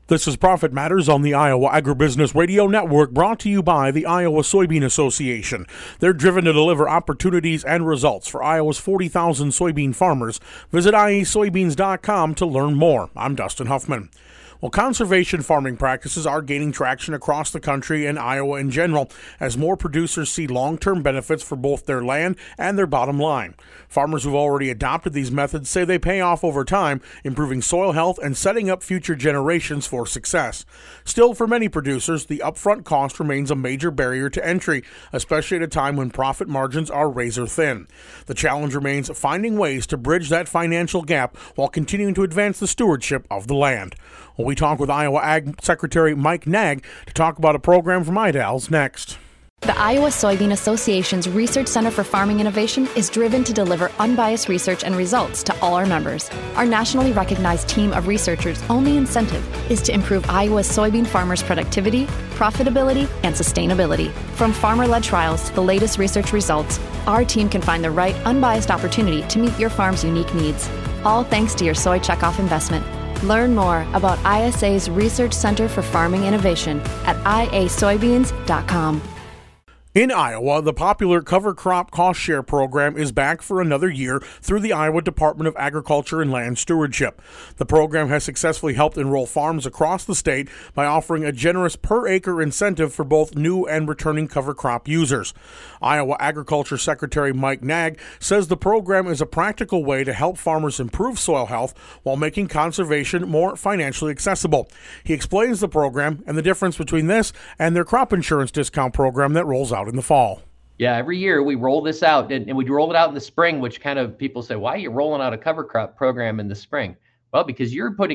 This is Profit Matters on the Iowa Agribusiness Radio Network, brought to you by the Iowa Soybean Association. They're driven to deliver opportunities and results for Iowa's 40,000 soybean farmers. Visit IASoybeans.com to learn more. I'm Dustin Huffman. Well, conservation farming practices are gaining traction across the country and Iowa in general as more producers see long-term benefits for both their land and their bottom line. Farmers who've already adopted these methods say they pay off over time, improving soil health and setting up future generations for success. Still, for many producers, the upfront cost remains a major barrier to entry, especially at a time when profit margins are razor thin. The challenge remains finding ways to bridge that financial gap while continuing to advance the stewardship of the land. Well, we talk with Iowa Ag Secretary Mike Nag to talk about a program from IDALS next. The Iowa Soybean Association's Research Center for Farming Innovation is driven to deliver unbiased research and results to all our members. Our nationally recognized team of researchers' only incentive is to improve Iowa's soybean farmers' productivity, profitability, and sustainability. From farmer-led trials to the latest research results, our team can find the right unbiased opportunity to meet your farm's unique needs. All thanks to your soy checkoff investment. Learn more about ISA's Research Center for Farming Innovation at iasoybeans.com. In Iowa, the popular Cover Crop Cost Share program is back for another year through the Iowa Department of Agriculture and Land Stewardship. The program has successfully helped enroll farms across the state by offering a generous per-acre incentive for both new and returning cover crop users. Iowa Agriculture Secretary Mike Nag says the program is a practical way to help farmers improve soil health while making conservation more financially accessible. He explains the program and the difference between this and their crop insurance discount program that rolls out in the fall. Yeah, every year we roll this out, and we roll it out in the spring, which kind of people say, why are you rolling out a cover crop program in the spring? Well, because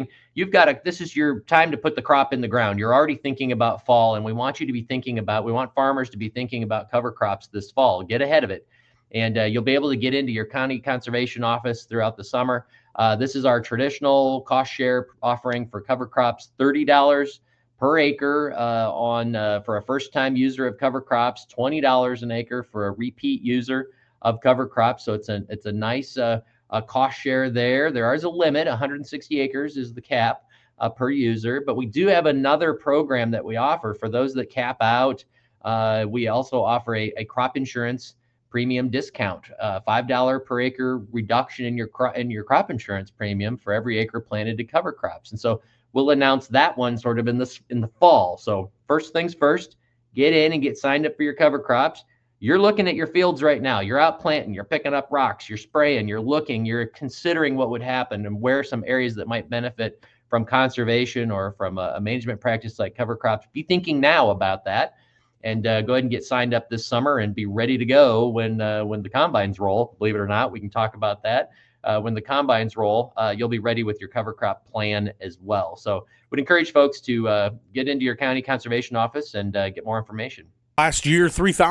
this is your time to put the crop in the ground. You're already thinking about fall, and we want farmers to be thinking about cover crops this fall. Get ahead of it. And you'll be able to get into your county conservation office throughout the summer. This is our traditional cost share offering for cover crops, $30 per acre for a first-time user of cover crops, $20 an acre for a repeat user of cover crops. So it's a nice cost share there. There is a limit. 160 acres is the cap per user. But we do have another program that we offer for those that cap out. We also offer a crop insurance premium discount, $5 per acre reduction in your crop insurance premium for every acre planted to cover crops. And so we'll announce that one sort of in the fall. So first things first, get in and get signed up for your cover crops. You're looking at your fields right now. You're out planting, you're picking up rocks, you're spraying, you're considering what would happen and where some areas that might benefit from conservation or from a management practice like cover crops. Be thinking now about that, and go ahead and get signed up this summer and be ready to go when the combines roll. Believe it or not, we can talk about that. When the combines roll, you'll be ready with your cover crop plan as well. So would encourage folks to get into your county conservation office and get more information. Last year,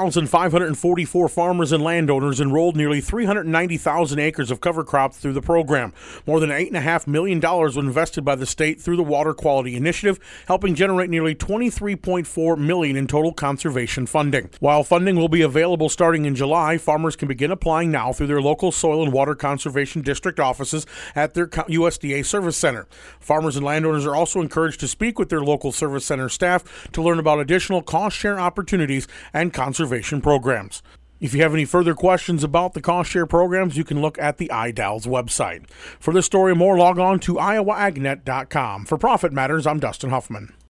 3,544 farmers and landowners enrolled nearly 390,000 acres of cover crops through the program. More than $8.5 million was invested by the state through the Water Quality Initiative, helping generate nearly $23.4 million in total conservation funding. While funding will be available starting in July, farmers can begin applying now through their local soil and water conservation district offices at their USDA Service Center. Farmers and landowners are also encouraged to speak with their local service center staff to learn about additional cost share opportunities and conservation programs. If you have any further questions about the cost share programs, you can look at the IDALS website. For this story and more, log on to iowaagnet.com. For Profit Matters, I'm Dustin Huffman.